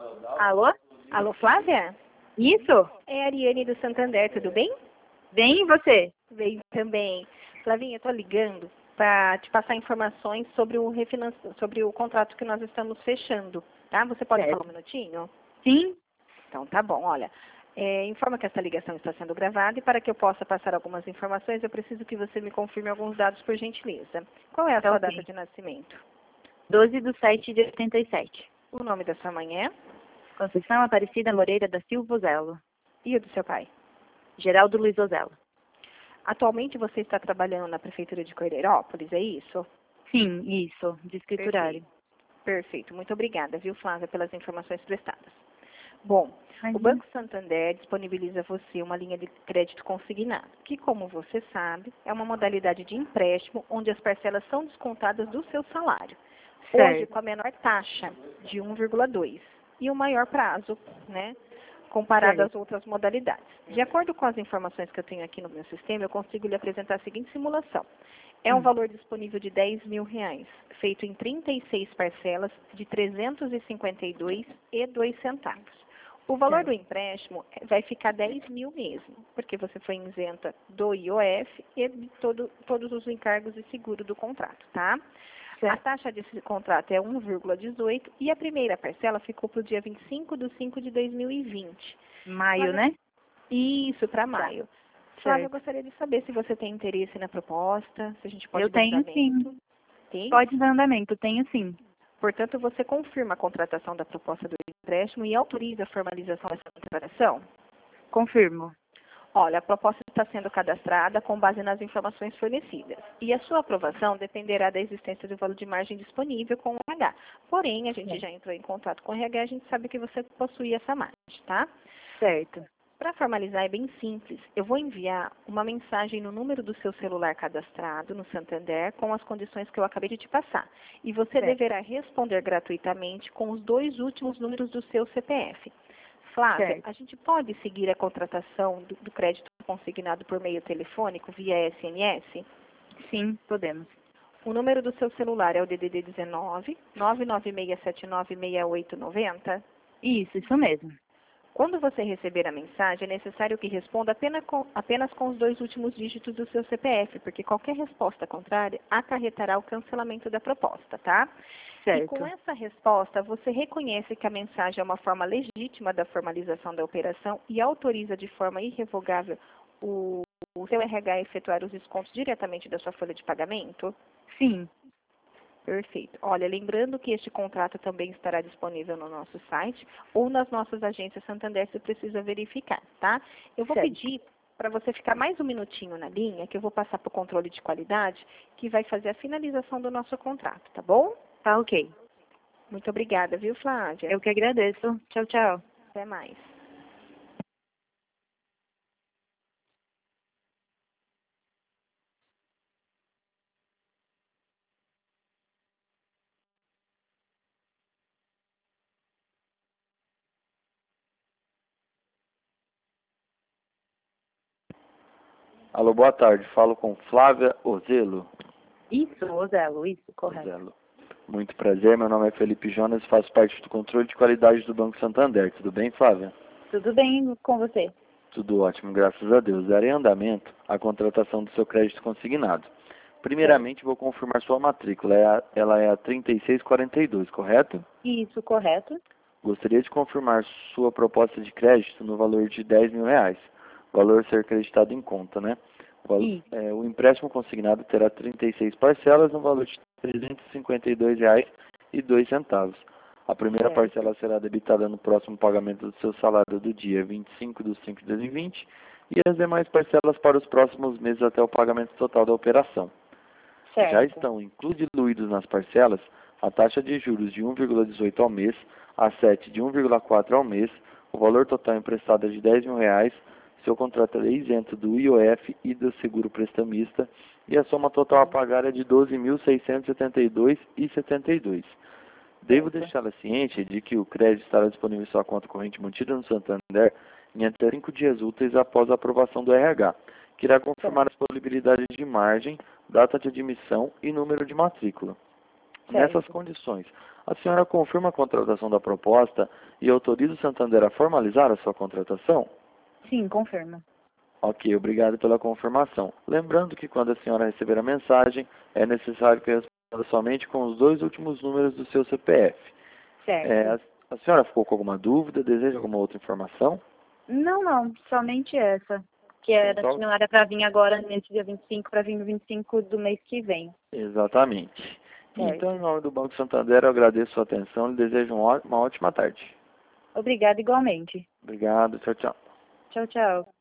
Alô? Alô, Flávia? Isso? É a Ariane do Santander, tudo bem? Bem, e você? Bem também. Flavinha, eu tô ligando para te passar informações sobre sobre o contrato que nós estamos fechando, tá? Você pode Certo. falar um minutinho? Sim? Então, tá bom. Olha, informa que essa ligação está sendo gravada e para que eu possa passar algumas informações, eu preciso que você me confirme alguns dados, por gentileza. Qual é a Tá sua ok. data de nascimento? 12/7/87. O nome da sua mãe é? Conceição Aparecida Moreira da Silva Ozelo. E o do seu pai? Geraldo Luiz Ozelo. Atualmente você está trabalhando na Prefeitura de Cordeirópolis, é isso? Sim, isso. De escriturário. Perfeito. Muito obrigada, viu, Flávia, pelas informações prestadas. Bom, o Imagina. Banco Santander disponibiliza a você uma linha de crédito consignado, que, como você sabe, é uma modalidade de empréstimo onde as parcelas são descontadas do seu salário. Hoje, Certo. com a menor taxa, de 1,2, e o maior prazo, né, comparado Certo. às outras modalidades. De acordo com as informações que eu tenho aqui no meu sistema, eu consigo lhe apresentar a seguinte simulação. É um valor disponível de R$ 10.000, feito em 36 parcelas de R$ 352,02. O valor Certo. do empréstimo vai ficar 10 mil mesmo, porque você foi isenta do IOF e de todos os encargos e seguro do contrato, tá? A Certo. taxa desse contrato é 1,18 e a primeira parcela ficou para o dia 25/5/2020. Maio, Flávia, né? isso, para Tá. maio. Flávia, eu Certo. gostaria de saber se você tem interesse na proposta, se a gente pode Eu dar tenho andamento. sim. Tem? Pode dar andamento, tenho sim. Portanto, você confirma a contratação da proposta do empréstimo e autoriza a formalização dessa contratação? Confirmo. Olha, a proposta está sendo cadastrada com base nas informações fornecidas. E a sua aprovação dependerá da existência do valor de margem disponível com o RH. Porém, a gente já entrou em contato com o RH, a gente sabe que você possui essa margem, tá? Certo. Para formalizar é bem simples. Eu vou enviar uma mensagem no número do seu celular cadastrado no Santander com as condições que eu acabei de te passar. E você Certo. deverá responder gratuitamente com os 2 últimos números do seu CPF. Flávia, Certo. a gente pode seguir a contratação do crédito consignado por meio telefônico via SMS? Sim, podemos. O número do seu celular é o DDD 19 996796890. Isso mesmo. Quando você receber a mensagem, é necessário que responda apenas com os 2 últimos dígitos do seu CPF, porque qualquer resposta contrária acarretará o cancelamento da proposta, tá? E com Certo. essa resposta, você reconhece que a mensagem é uma forma legítima da formalização da operação e autoriza de forma irrevogável o seu RH a efetuar os descontos diretamente da sua folha de pagamento? Sim. Perfeito. Olha, lembrando que este contrato também estará disponível no nosso site ou nas nossas agências Santander, você precisa verificar, tá? Eu vou Certo. pedir para você ficar mais um minutinho na linha, que eu vou passar para o controle de qualidade, que vai fazer a finalização do nosso contrato, tá bom? Tá ok. Muito obrigada, viu, Flávia? Eu que agradeço. Tchau, tchau. Até mais. Alô, boa tarde. Falo com Flávia Ozelo. Isso, Ozelo, isso, correto. Ozelo. Muito prazer, meu nome é Felipe Jonas e faço parte do controle de qualidade do Banco Santander. Tudo bem, Flávia? Tudo bem com você? Tudo ótimo, graças a Deus. Darei andamento à contratação do seu crédito consignado. Primeiramente, vou confirmar sua matrícula. Ela é a 3642, correto? Isso, correto. Gostaria de confirmar sua proposta de crédito no valor de R$ 10.000. Valor a ser creditado em conta, né? Isso. O empréstimo consignado terá 36 parcelas no valor de R$ 352,02. A primeira Certo. parcela será debitada no próximo pagamento do seu salário do dia 25/5/2020 e as demais parcelas para os próximos meses até o pagamento total da operação. Certo. Já estão incluídos nas parcelas a taxa de juros de 1,18 ao mês, a 7 de 1,4 ao mês, o valor total emprestado é de R$ 10.000, seu contrato é isento do IOF e do seguro prestamista e a soma total a pagar é de R$ 12.672,72. Devo deixá-la ciente de que o crédito estará disponível em sua conta corrente mantida no Santander em até 5 dias úteis após a aprovação do RH, que irá confirmar a disponibilidade de margem, data de admissão e número de matrícula. Nessas condições, a senhora confirma a contratação da proposta e autoriza o Santander a formalizar a sua contratação? Sim, confirma. Ok, obrigado pela confirmação. Lembrando que quando a senhora receber a mensagem, é necessário que responda somente com os 2 últimos números do seu CPF. Certo. A senhora ficou com alguma dúvida? Deseja alguma outra informação? Não, somente essa. Que era, Então, não era para vir agora nesse dia 25, para vir no 25 do mês que vem. exatamente. Certo. Então, em nome do Banco Santander, eu agradeço a sua atenção e desejo uma ótima tarde. Obrigada igualmente. Obrigado, tchau, tchau. Tchau, tchau.